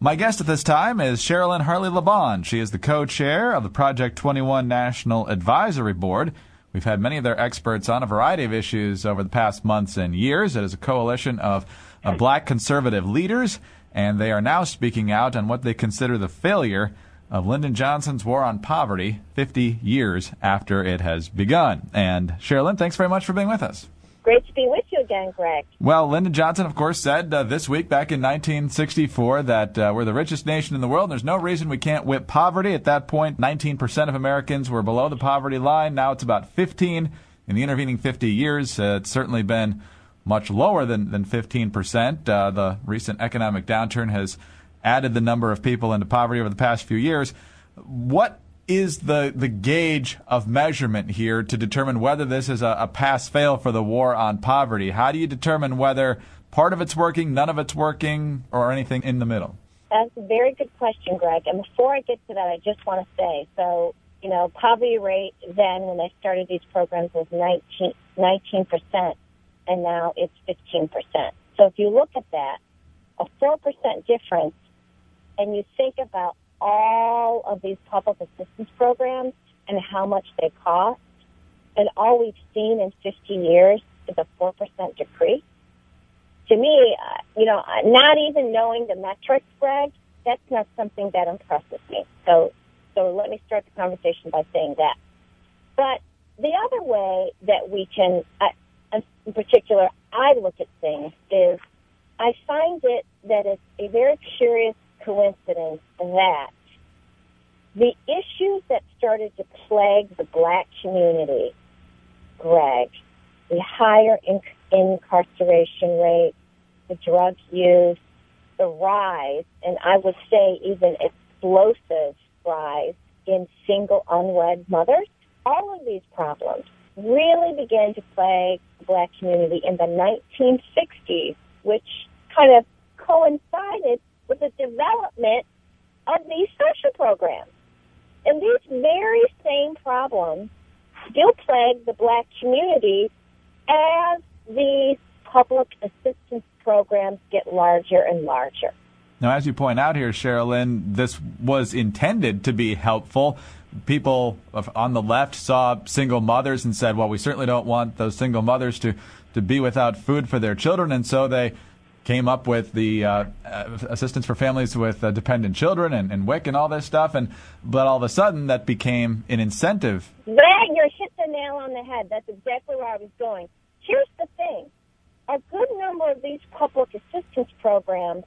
My guest at this time is Sherilyn Hartley-Lebon. She is the co-chair of the Project 21 National Advisory Board. We've had many of their experts on a variety of issues over the past months and years. It is a coalition of black conservative leaders, and they are now speaking out on what they consider the failure of Lyndon Johnson's war on poverty 50 years after it has begun. And Sherilyn, thanks very much for being with us. Great to be with you again, Greg. Well, Lyndon Johnson, of course, said this week back in 1964 that we're the richest nation in the world. And there's no reason we can't whip poverty. At that point, 19% of Americans were below the poverty line. Now it's about 15. In the intervening 50 years, it's certainly been much lower than 15%. The recent economic downturn has added the number of people into poverty over the past few years. What is the gauge of measurement here to determine whether this is a pass-fail for the war on poverty? How do you determine whether part of it's working, none of it's working, or anything in the middle? That's a very good question, Greg. And before I get to that, I just want to say, poverty rate then when they started these programs was 19%, and now it's 15%. So if you look at that, a 4% difference, and you think about all of these public assistance programs and how much they cost, and all we've seen in 50 years is a 4% decrease. To me, not even knowing the metrics, Greg, that's not something that impresses me. So let me start the conversation by saying that. But the other way that we can, in particular, I look at things is I find it that it's a very curious coincidence that the issues that started to plague the black community, Greg, the higher incarceration rate, the drug use, the rise, and I would say even explosive rise in single unwed mothers, all of these problems really began to plague the black community in the 1960s, which kind of coincided with the development of these social programs. And these very same problems still plague the black community as these public assistance programs get larger and larger. Now, as you point out here, Sherilyn, this was intended to be helpful. People on the left saw single mothers and said, well, we certainly don't want those single mothers to be without food for their children, and so they came up with the assistance for families with dependent children and WIC and all this stuff. But all of a sudden, that became an incentive. Greg, you hit the nail on the head. That's exactly where I was going. Here's the thing. A good number of these public assistance programs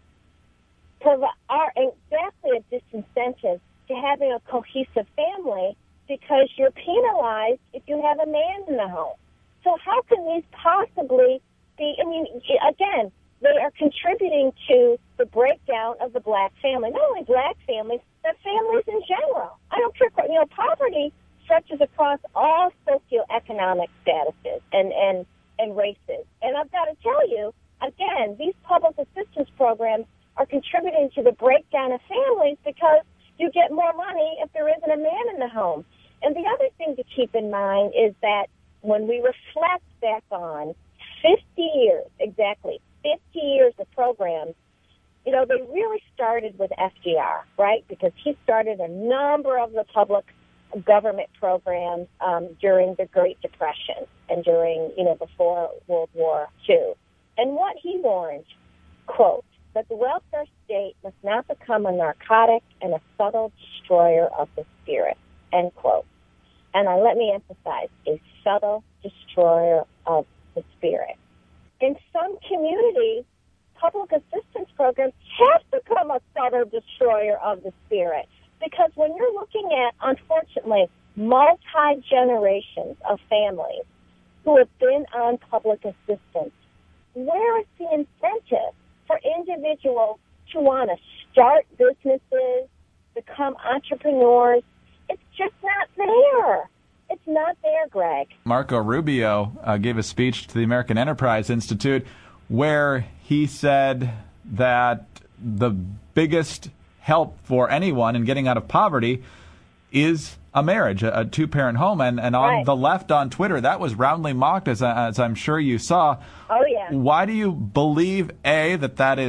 are exactly a disincentive to having a cohesive family because you're penalized if you have a man in the home. So how can these possibly be, again, they are contributing to the breakdown of the black family. Not only black families, but families in general. I don't care. Poverty stretches across all socioeconomic statuses and races. And I've got to tell you, again, these public assistance programs are contributing to the breakdown of families because you get more money if there isn't a man in the home. And the other thing to keep in mind is that when we reflect back on 50 years, exactly, 50 years of programs, they really started with FDR, right? Because he started a number of the public government programs during the Great Depression and during, before World War II. And what he warned, quote, that the welfare state must not become a narcotic and a subtle destroyer of the spirit, end quote. And let me emphasize, a subtle destroyer of the spirit. In some communities, public assistance programs have become a subtle destroyer of the spirit because when you're looking at, unfortunately, multi-generations of families who have been on public assistance, where is the incentive for individuals to want to start businesses, become entrepreneurs? It's just not there. It's not there, Greg. Marco Rubio gave a speech to the American Enterprise Institute where he said that the biggest help for anyone in getting out of poverty is a marriage, a two-parent home. And on right. The left on Twitter, that was roundly mocked, as I'm sure you saw. Oh, yeah. Why do you believe, A, that is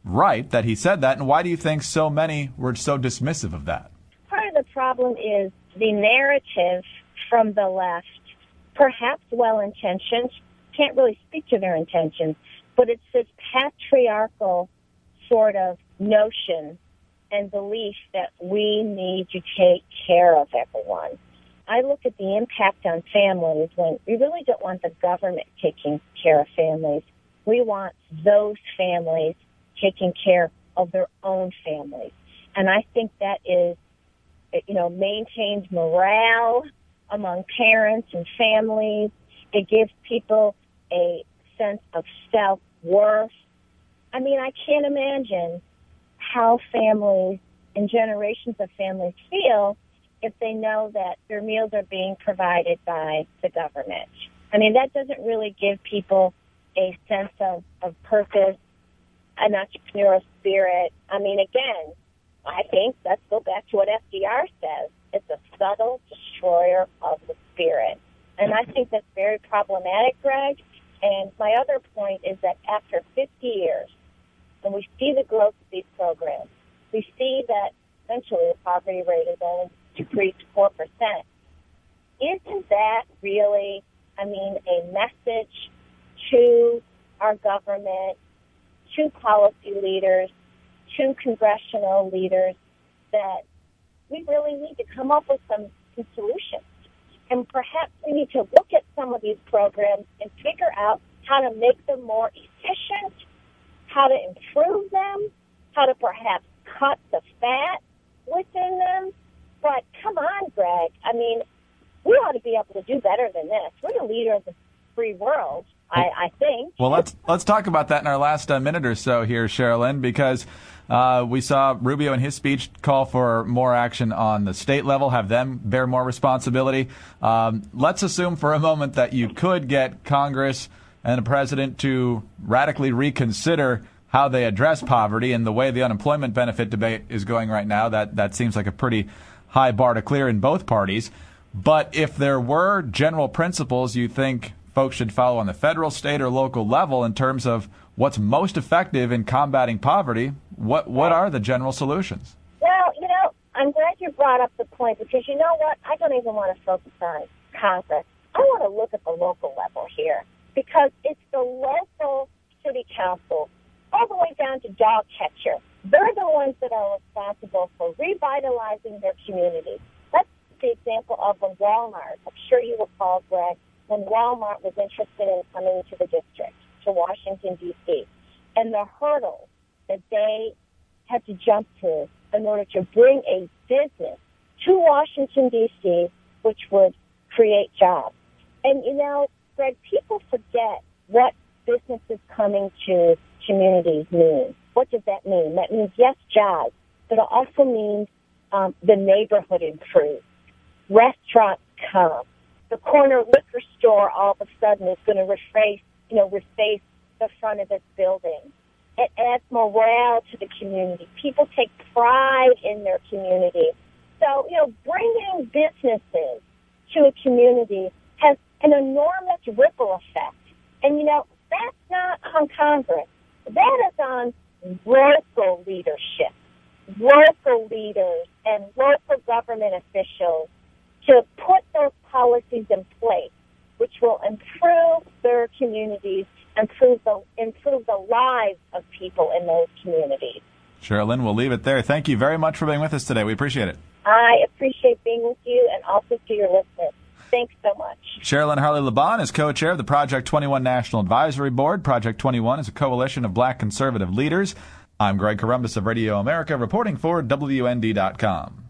right that he said that, and why do you think so many were so dismissive of that? Part of the problem is the narrative from the left, perhaps well-intentioned, can't really speak to their intentions, but it's this patriarchal sort of notion and belief that we need to take care of everyone. I look at the impact on families when we really don't want the government taking care of families. We want those families taking care of their own families. And I think that is, maintains morale among parents and families. It gives people a sense of self-worth. I mean, I can't imagine how families and generations of families feel if they know that their meals are being provided by the government. I mean, that doesn't really give people a sense of purpose, an entrepreneurial spirit. I mean, again, I think, let's go back to what FDR says, it's a subtle destroyer of the spirit. And I think that's very problematic, Greg. And my other point is that after 50 years, when we see the growth of these programs, we see that essentially the poverty rate has only decreased 4%. Isn't that really, a message to our government, to policy leaders, to congressional leaders, that we really need to come up with some solutions? And perhaps we need to look at some of these programs and figure out how to make them more efficient, how to improve them, how to perhaps cut the fat within them. But come on, Greg. I mean, we ought to be able to do better than this. We're the leader of the free world, I think. Well, let's talk about that in our last minute or so here, Sherilyn, because we saw Rubio in his speech call for more action on the state level, have them bear more responsibility. Let's assume for a moment that you could get Congress and the president to radically reconsider how they address poverty, and the way the unemployment benefit debate is going right now, that seems like a pretty high bar to clear in both parties. But if there were general principles you think folks should follow on the federal, state, or local level in terms of what's most effective in combating poverty, what are the general solutions? Well, I'm glad you brought up the point, because you know what? I don't even want to focus on Congress. I want to look at the local level here, because it's the local city council, all the way down to dog catcher. They're the ones that are responsible for revitalizing their communities. That's the example of when Walmart, I'm sure you recall, Greg, when Walmart was interested in coming to the district, to Washington, D.C., and the hurdles that they had to jump through in order to bring a business to Washington, D.C., which would create jobs. And, Greg, people forget what businesses coming to communities mean. What does that mean? That means, yes, jobs, but it also means the neighborhood improves. Restaurants come. The corner liquor store all of a sudden is going to reface the front of its building. It adds morale to the community. People take pride in their community. So, bringing businesses to a community has an enormous ripple effect. And, that's not on Congress. That is on local leadership, local leaders, and local government officials to put those policies in place, which will improve their communities, improve the lives of people in those communities. Sherilyn, we'll leave it there. Thank you very much for being with us today. We appreciate it. I appreciate being with you, and also to your listeners. Thanks so much. Sherilyn Harley-Laban is co-chair of the Project 21 National Advisory Board. Project 21 is a coalition of black conservative leaders. I'm Greg Corombos of Radio America, reporting for WND.com.